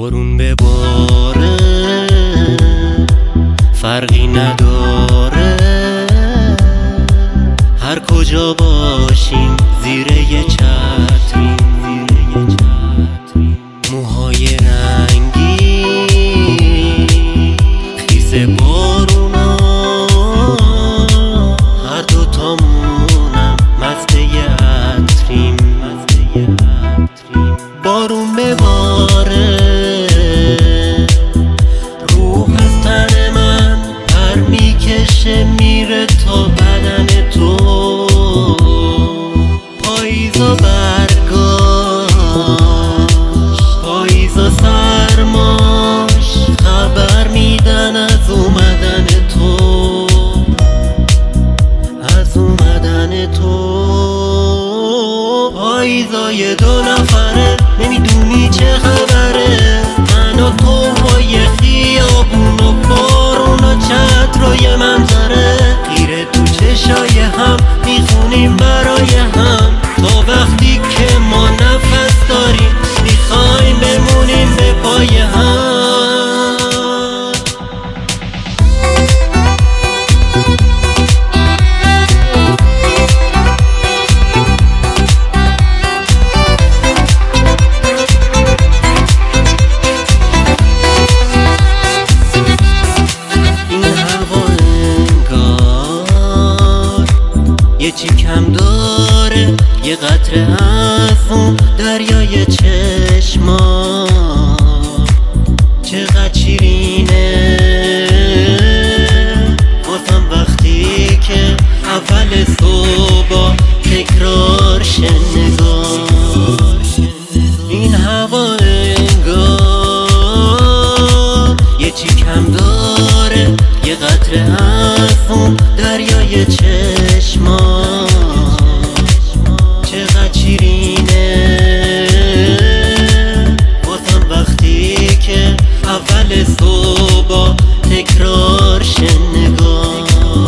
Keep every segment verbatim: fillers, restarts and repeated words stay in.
بارون بباره فرقی نداره، هر کجا باشیم زیر یه چتریم. موهای رنگی خیس بارونا، هر دوتامونم مست یه عطریم. بارون بباره روح از تن من پر میکشه میره تا بدن تو. پاییزا برگاش، پاییزا سرماش خبر میدن از اومدن تو، از اومدن تو. پاییزای دو نفره نمیدونی چه خبره، من و تو و یه خیابون و بارون و چتر و یه منظره. خیره تو چشای هم میخونیم برای هم، تا وقتی که ما نفس داریم میخوایم بمونیم به پای هم. یه چی کم داره یه قطره از اون دریای چشما، چقدر شیرینه بازم وقتی که اول صبح تکرار شه نگاه. این هوا انگار یه چی کم داره یه قطره از اون دریای چشما، چقدر شیرینه بازم وقتی که اول صبح تکرار شه نگاه.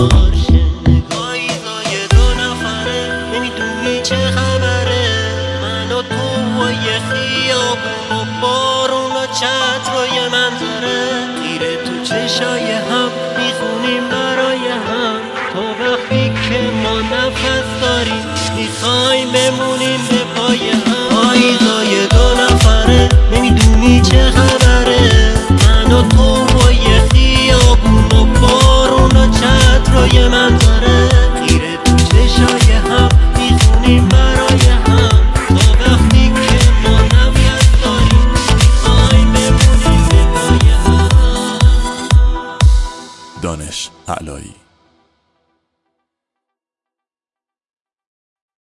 پاییزای دو نفره نمیدونی چه خبره، من و تو و یه خیابون و بارون و چتر و یه منظره. خیره تو چشای هم میخونیم برای هم، تا وقتی که ما نفس داریم میخوایم بمونیم به پای هم. پاییزای دو نفره نمیدونی چه خبره، من و تو و یه خیابون و بارون و چتر و یه منظره. خیره تو چشای هم میخونیم برای هم، تا وقتی که ما نفس داریم میخوایم بمونیم به پای هم. دانش علایی.